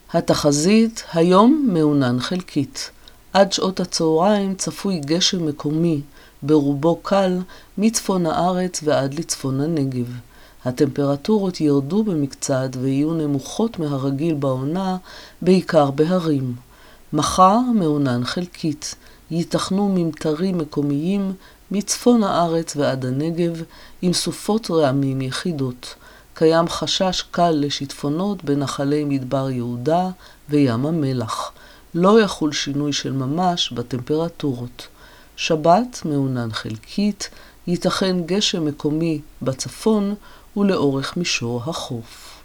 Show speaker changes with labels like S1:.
S1: התחזית, היום מעונן חלקית. עד שעות הצהריים צפוי גשם מקומי, ברובו קל, מצפון הארץ ועד לצפון הנגב. הטמפרטורות ירדו במקצת ויהיו נמוכות מהרגיל בעונה, בעיקר בהרים. מחר מעונן חלקית. ייתכנו ממטרים מקומיים מצפון הארץ ועד הנגב עם סופות רעמים יחידות. קיים חשש קל לשיטפונות בנחלי מדבר יהודה וים המלח. לא יחול שינוי של ממש בטמפרטורות. שבת מעונן חלקית, ייתכן גשם מקומי בצפון ולאורך מישור החוף.